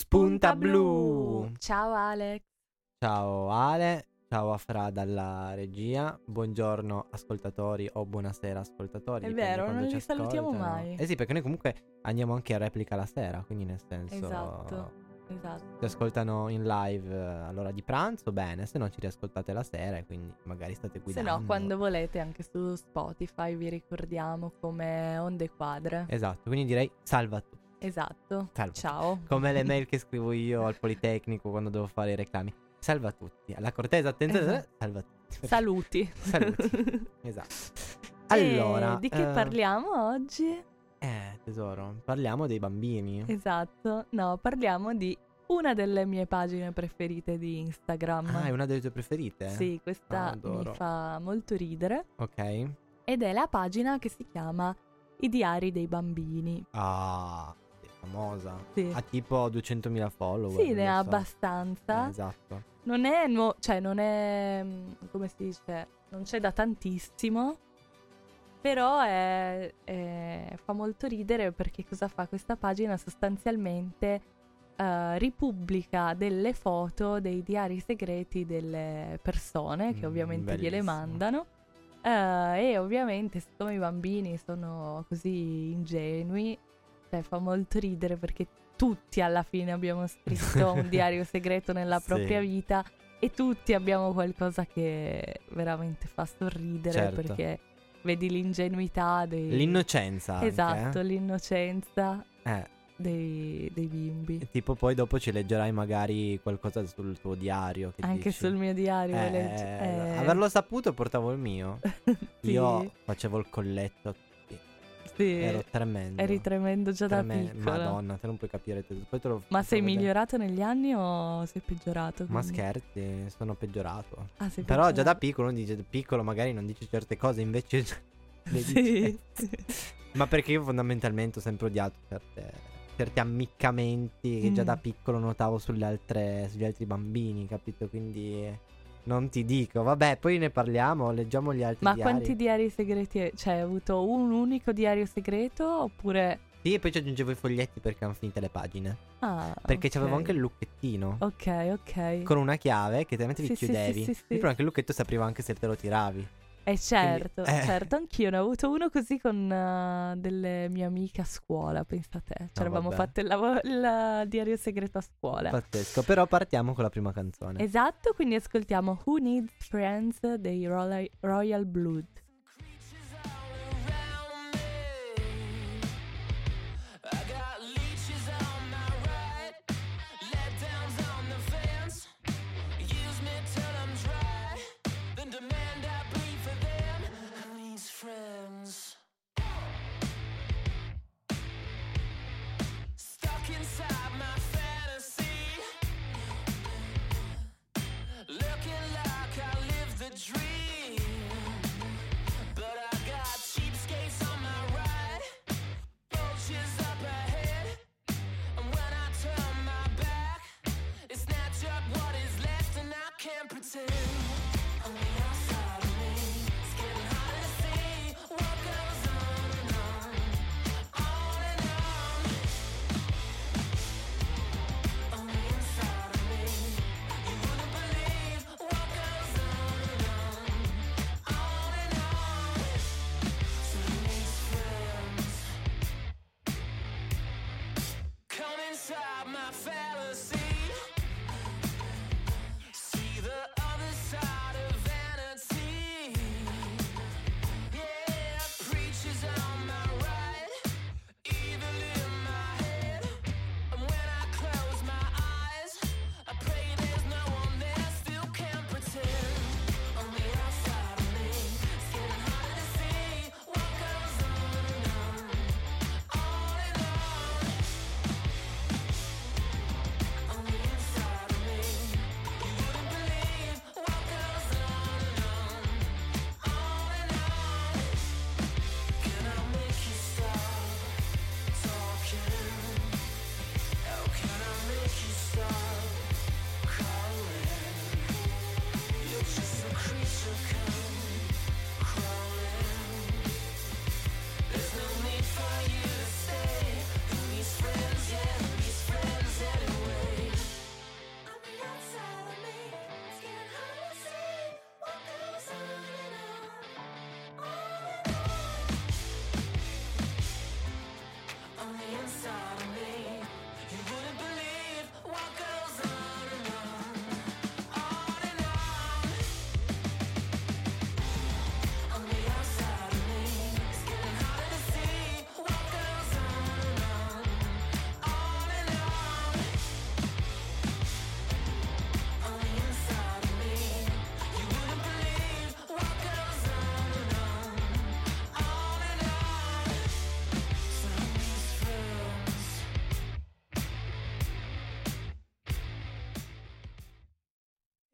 Spunta Blu. Ciao Alex. Ciao Ale, ciao a Fra dalla regia. Buongiorno ascoltatori o buonasera ascoltatori. È dipende vero, quando non ci li salutiamo ascoltano. mai. Eh sì, perché noi comunque andiamo anche a replica la sera, quindi nel senso Esatto. ci ascoltano in live all'ora di pranzo, bene, se no ci riascoltate la sera e quindi magari state Se guidando. no, quando volete anche su Spotify vi ricordiamo come Onde Quadre. Esatto, quindi direi salva a tutti. Esatto. Salva. Ciao. Come le mail che scrivo io al Politecnico quando devo fare i reclami. Salva a tutti. Alla cortese attenzione, Esatto. salva a tutti. Saluti. Saluti. Esatto. Allora, di che parliamo oggi? Tesoro, parliamo dei bambini. Esatto. No, parliamo di una delle mie pagine preferite di Instagram. Ah, è una delle tue preferite? Sì, questa Adoro. mi fa molto ridere. Ok. Ed è la pagina che si chiama I diari dei bambini. Ah, è famosa. Sì. Ha tipo 200.000 follower. Sì, ne non ha lo so. abbastanza. Esatto. Non è non è come si dice, non c'è da tantissimo. Però fa molto ridere perché cosa fa questa pagina? Sostanzialmente ripubblica delle foto dei diari segreti delle persone che ovviamente gliele bellissimo. mandano. E ovviamente siccome i bambini sono così ingenui, cioè fa molto ridere perché tutti alla fine abbiamo scritto un diario segreto nella Sì. propria vita e tutti abbiamo qualcosa che veramente fa sorridere, Certo. perché vedi l'ingenuità L'innocenza anche, esatto, l'innocenza eh. dei bimbi. E tipo poi dopo ci leggerai magari qualcosa sul tuo diario che Anche dici, sul mio diario legge. averlo saputo portavo il mio. Sì. Io facevo il colletto. Sì, Ero tremendo. eri tremendo già da piccolo. Madonna, te non puoi capire. Poi te lo Ma sei vedere. migliorato negli anni o sei peggiorato? Ma quindi? scherzi, sono peggiorato. Ah, sei Però già da peggiorato. piccolo uno dice piccolo magari non dice certe cose, invece le Sì. dice. Ma perché io fondamentalmente ho sempre odiato certi ammiccamenti che già da piccolo notavo sugli altri bambini, capito? Quindi non ti dico. Vabbè, poi ne parliamo, leggiamo gli altri Ma diari. quanti diari segreti hai? Cioè, hai avuto un unico diario segreto oppure... Sì, e poi ci aggiungevo i foglietti perché hanno finite le pagine. Ah, Perché ok. c'avevo anche il lucchettino. Ok. Con una chiave che te Sì, vi sì, chiudevi. sì. Il problema è che il lucchetto si apriva anche se te lo tiravi. Certo, Quindi, certo, anch'io ne ho avuto uno così con delle mie amiche a scuola, pensa a te. Ci eravamo vabbè. fatto il diario segreto a scuola. Pazzesco. Però partiamo con la prima canzone. Esatto, quindi ascoltiamo Who Needs Friends dei Royal Blood.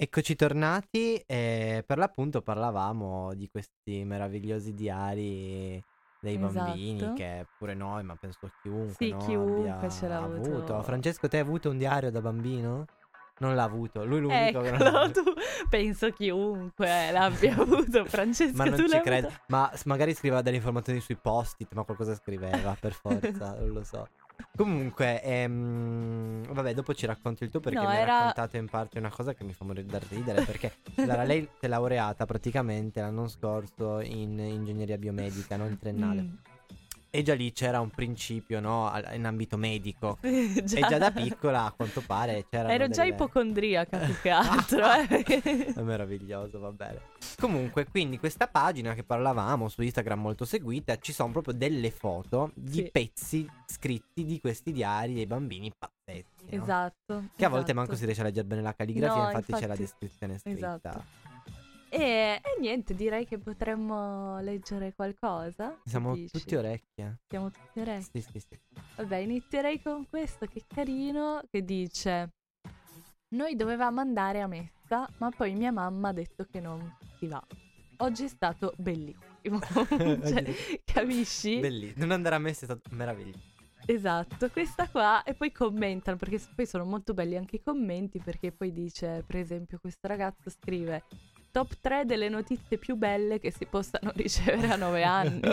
Eccoci tornati e per l'appunto parlavamo di questi meravigliosi diari dei bambini Esatto. che pure noi, ma penso chiunque, Sì, no, chiunque ce abbia l'ha avuto. avuto. Francesco, te hai avuto un diario da bambino? Non l'ha avuto, lui l'unico che non l'ha Eccolo, avuto. tu penso chiunque l'abbia avuto. Francesco, Ma non tu ci l'hai credo. avuto? Ma magari scriveva delle informazioni sui post-it, ma qualcosa scriveva per forza, non lo so. Comunque, vabbè, dopo ci racconti il tuo perché No, mi ha era... raccontato in parte una cosa che mi fa morire da ridere. Perché allora, lei si è laureata praticamente l'anno scorso in ingegneria biomedica, no? Il triennale. Mm. E già lì c'era un principio, no? In ambito medico. Sì, E già da piccola, a quanto pare, c'erano ero già delle... ipocondriaca più che altro, È meraviglioso, va bene. Comunque, quindi questa pagina che parlavamo su Instagram molto seguita, ci sono proprio delle foto di Sì. pezzi scritti di questi diari dei bambini pazzeschi, no? Esatto. Che a volte esatto. manco si riesce a leggere bene la calligrafia, No, infatti c'è la infatti, descrizione scritta. esatto. E niente, direi che potremmo leggere qualcosa. Che Siamo dici? tutti orecchie. Siamo tutti orecchi. Sì, sì, sì. Vabbè, inizierei con questo che è carino, che dice: noi dovevamo andare a messa, ma poi mia mamma ha detto che non si va. Oggi è stato bellissimo. Cioè, capisci? Bellissimo. Non andare a messa è stato meraviglioso. Esatto, questa qua. E poi commentano, perché poi sono molto belli anche i commenti, perché poi dice, per esempio, questo ragazzo scrive: top 3 delle notizie più belle che si possano ricevere a 9 anni.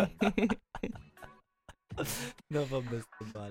No, vabbè, sto male.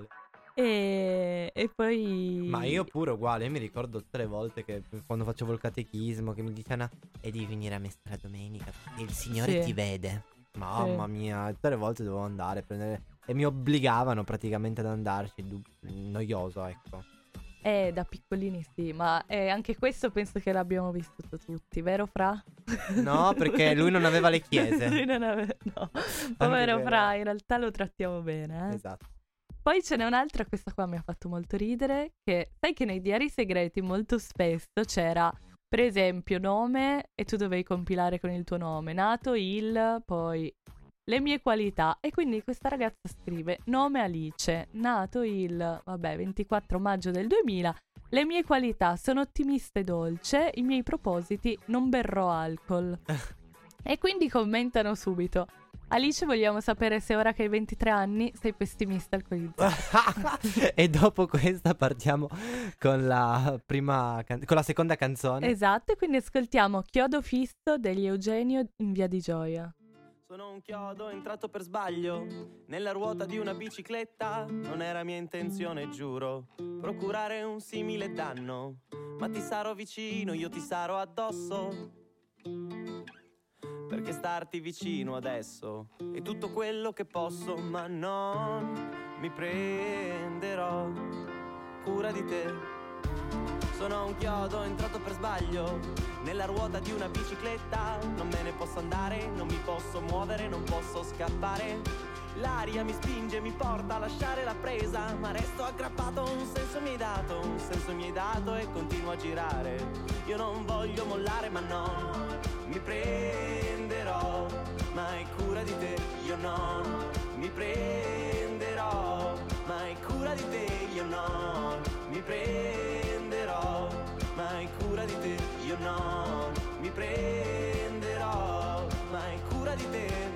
E poi... Ma io pure uguale, io mi ricordo 3 volte che quando facevo il catechismo che mi dicevano e devi venire a messa la domenica e il Signore Sì. ti vede. Mamma mia, 3 volte dovevo andare a prendere e mi obbligavano praticamente ad andarci, noioso, ecco. Da piccolini sì, ma anche questo penso che l'abbiamo vissuto tutti, vero Fra? No, perché lui non aveva le chiese. Lui non aveva... No, povero vero. Fra, in realtà lo trattiamo bene, eh. Esatto. Poi ce n'è un'altra, questa qua mi ha fatto molto ridere, che sai che nei diari segreti molto spesso c'era, per esempio, nome e tu dovevi compilare con il tuo nome, nato il, poi le mie qualità. E quindi questa ragazza scrive, nome Alice, nato il, 24 maggio del 2000, le mie qualità, sono ottimista e dolce, i miei propositi, non berrò alcol. E quindi commentano subito, Alice, vogliamo sapere se ora che hai 23 anni sei pessimista alcolizzato. E dopo questa partiamo con la prima con la seconda canzone. Esatto, e quindi ascoltiamo Chiodo fisso degli Eugenio in Via di Gioia. Sono un chiodo entrato per sbaglio nella ruota di una bicicletta. Non era mia intenzione, giuro, procurare un simile danno. Ma ti sarò vicino, io ti sarò addosso. Perché starti vicino adesso è tutto quello che posso. Ma non mi prenderò cura di te. Sono un chiodo entrato per sbaglio nella ruota di una bicicletta. Non me ne posso andare, non mi posso muovere, non posso scappare. L'aria mi spinge, mi porta a lasciare la presa, ma resto aggrappato, un senso mi hai dato e continuo a girare. Io non voglio mollare, ma non mi prenderò mai cura di te. Io non mi prenderò mai cura di te. Io non mi prenderò mai cura di te. Io non mi prenderò mai cura di te.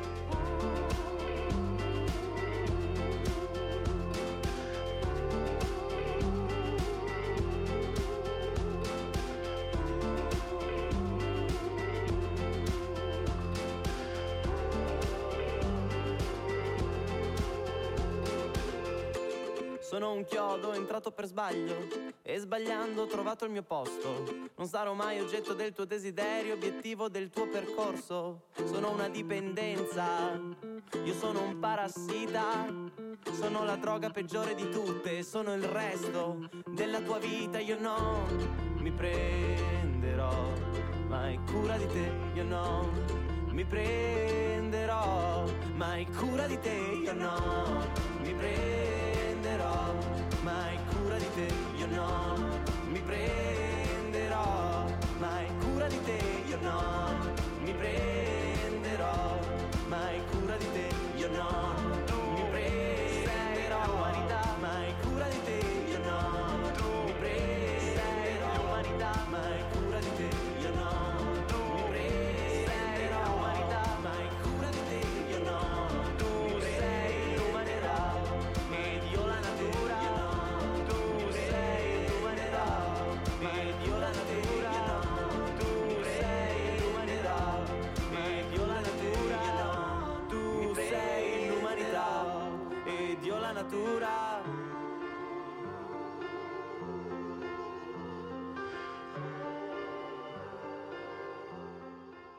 Sono un chiodo entrato per sbaglio e sbagliando ho trovato il mio posto. Non sarò mai oggetto del tuo desiderio, obiettivo del tuo percorso. Sono una dipendenza, io sono un parassita. Sono la droga peggiore di tutte, sono il resto della tua vita. Io non mi prenderò mai cura di te. Io non mi prenderò mai cura di te. Io non mi prenderò mai cura di te. Io non mi prenderò mai cura di te. Io non mi prenderò mai cura di te. Io non mi prenderò mai cura di te. Io non mi prenderò mai cura di te.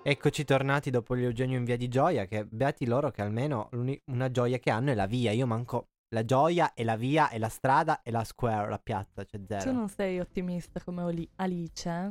Eccoci tornati dopo l'Eugenio in via di Gioia, che beati loro che almeno una gioia che hanno è la via. Io manco la gioia e la via e la strada e la square, la piazza, c'è zero. Tu non sei ottimista come Alice, eh?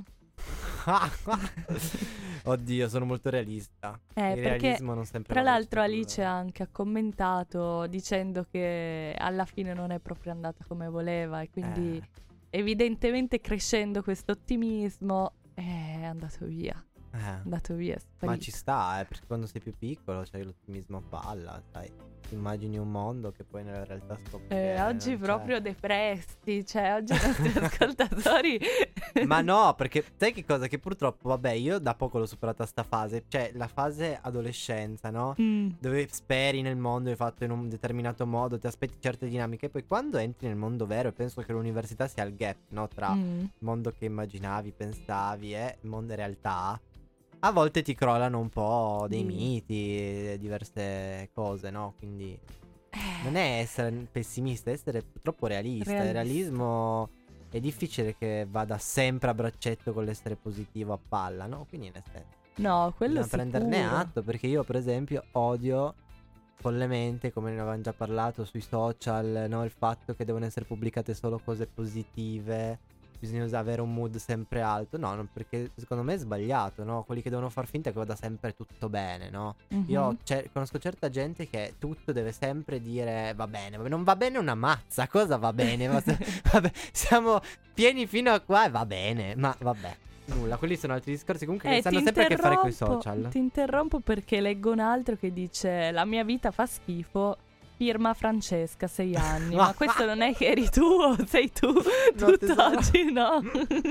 Oddio, sono molto realista. Il Perché realismo non sempre tra va l'altro verso Alice anche ha commentato dicendo che alla fine non è proprio andata come voleva e quindi evidentemente crescendo questo ottimismo è andato via. È andato via, è sparito. Ma ci sta, perché quando sei più piccolo c'hai l'ottimismo a palla, sai. Ti immagini un mondo che poi nella realtà scopri oggi proprio depressi, cioè oggi i nostri ascoltatori. Ma no, perché sai che cosa? Che purtroppo, vabbè, io da poco l'ho superata sta fase, cioè la fase adolescenza, no? Dove speri nel mondo, è fatto in un determinato modo, ti aspetti certe dinamiche, e poi quando entri nel mondo vero, e penso che l'università sia il gap, no? Tra il mondo che immaginavi, pensavi e il mondo in realtà. A volte ti crollano un po' dei miti, diverse cose, no? Quindi non è essere pessimista, è essere troppo realista. Il realismo è difficile che vada sempre a braccetto con l'essere positivo a palla, no? Quindi nel senso, no, quello bisogna prenderne atto, perché io per esempio odio follemente, come ne avevamo già parlato sui social, no? Il fatto che devono essere pubblicate solo cose positive. Bisogna avere un mood sempre alto. No, perché secondo me è sbagliato, no? Quelli che devono far finta che vada sempre tutto bene, no? Io conosco certa gente che tutto deve sempre dire va bene, non va bene una mazza. Cosa va bene? Vabbè, siamo pieni fino a qua e va bene. Ma vabbè, nulla, quelli sono altri discorsi comunque che hanno sempre a che fare con i social. Ti interrompo perché leggo un altro che dice la mia vita fa schifo. Firma Francesca, 6 anni. Ma questo non è che eri tu o sei tu tutt'oggi, no?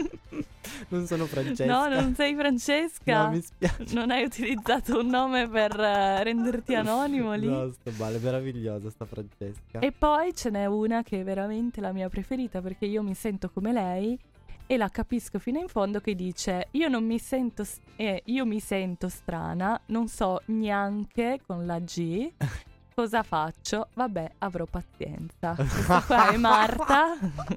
Non sono Francesca. No, non sei Francesca. No, mi spiace. Non hai utilizzato un nome per renderti anonimo lì. No, sto male, meravigliosa sta Francesca. E poi ce n'è una che è veramente la mia preferita, perché io mi sento come lei e la capisco fino in fondo, che dice io mi sento strana, non so neanche con la G. Cosa faccio? Vabbè, avrò pazienza. Questa qua è Marta.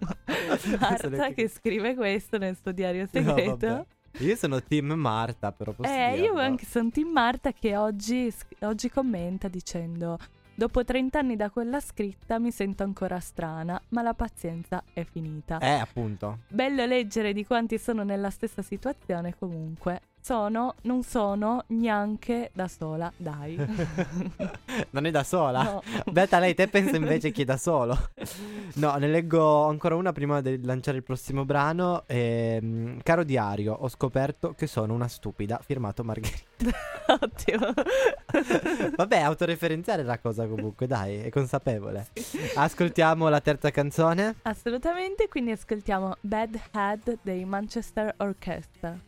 Marta che scrive questo nel suo diario segreto. No, io sono team Marta, però posso dirlo. Io anche sono team Marta, che oggi commenta dicendo: dopo 30 anni da quella scritta mi sento ancora strana, ma la pazienza è finita. Appunto. Bello leggere di quanti sono nella stessa situazione. Comunque non sono neanche da sola, dai. Non è da sola? No. Beata lei, te pensa invece che è da solo? No, ne leggo ancora una prima di lanciare il prossimo brano. Caro diario, ho scoperto che sono una stupida. Firmato Margherita. Ottimo. Vabbè, autoreferenziale la cosa comunque, dai, è consapevole. Ascoltiamo la terza canzone? Assolutamente, quindi ascoltiamo Bad Head dei Manchester Orchestra.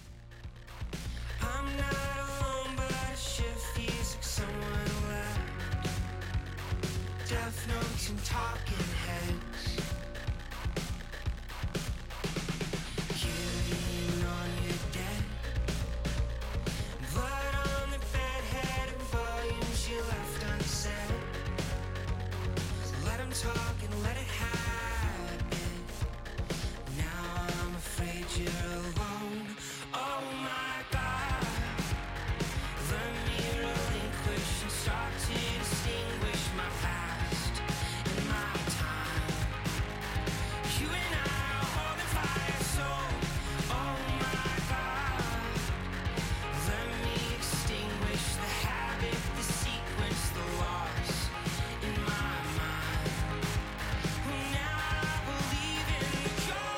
I'm not alone, but I sure feels like someone left. Death notes and talking heads. Killing on your dead. Blood on the bed, head and volumes you left unsaid. Let them talk and let it happen. Now I'm afraid you're alone. Oh my God, let me relinquish and start to distinguish my past and my time. You and I are holding fire, so oh my God, let me extinguish the habit, the sequence, the loss in my mind. Now I believe in the cure.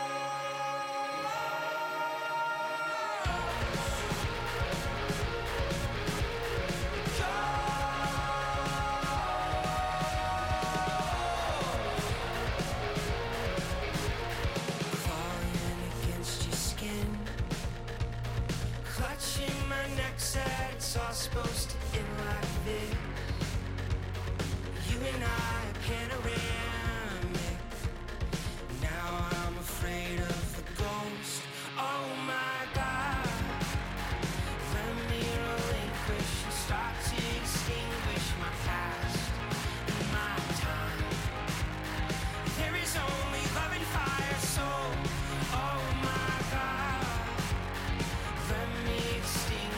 Falling against your skin, clutching my neck, said it's all supposed to end like this. You and I are panoramic. Now I'm afraid of the ghost. Oh my God, let me relinquish and start to extinguish my past and my time. There is only love and fire, so oh my God, let me extinguish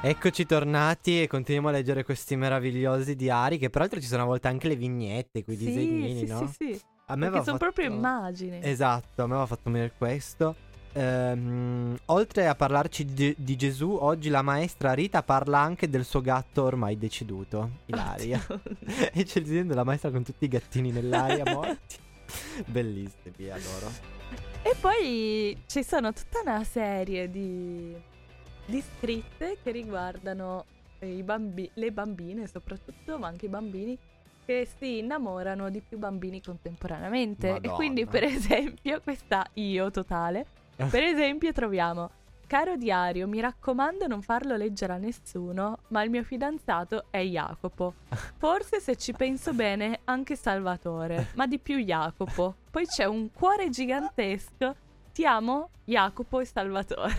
Eccoci tornati e continuiamo a leggere questi meravigliosi diari, che peraltro ci sono a volte anche le vignette, quei disegnini, sì, no? sì. A me Perché aveva sono proprio fatto- immagini. Esatto, a me aveva fatto venire questo. Oltre a parlarci di Gesù, oggi la maestra Rita parla anche del suo gatto ormai deceduto, Ilaria. E c'è il disegno della maestra con tutti i gattini nell'aria morti. Bellissimi, adoro. E poi ci sono tutta una serie di scritte che riguardano le bambine soprattutto, ma anche i bambini che si innamorano di più bambini contemporaneamente. Madonna. E quindi, per esempio, questa io totale, per esempio troviamo: caro diario, mi raccomando non farlo leggere a nessuno, ma il mio fidanzato è Jacopo. Forse, se ci penso bene, anche Salvatore, ma di più Jacopo. Poi c'è un cuore gigantesco. Ti amo, Jacopo e Salvatore.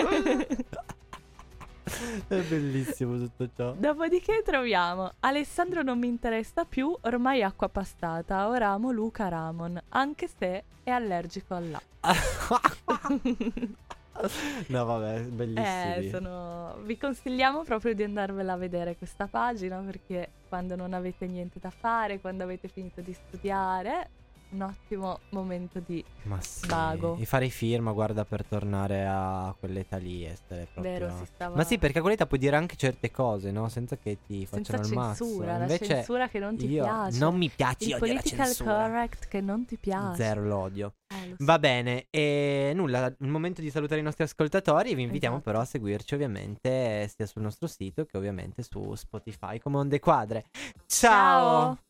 È bellissimo tutto ciò. Dopodiché troviamo: Alessandro non mi interessa più, ormai acqua passata. Ora amo Luca Ramon, anche se è allergico all'acqua. No, vabbè, bellissimi. Vi consigliamo proprio di andarvela a vedere questa pagina, perché quando non avete niente da fare, quando avete finito di studiare, un ottimo momento di Ma sì, svago. e fare i firma, guarda, per tornare a quell'età lì, essere proprio... Vero, si stava... Ma sì, perché a quell'età puoi dire anche certe cose, no? Senza che ti senza facciano il mazzo. censura, la Invece censura che non ti io piace. non mi piace, Il io odio la political censura. correct che non ti piace. Zero, l'odio. Lo so. Va bene, e nulla, il momento di salutare i nostri ascoltatori. Vi invitiamo Esatto. però a seguirci ovviamente sia sul nostro sito che ovviamente su Spotify come Onde Quadre. Ciao!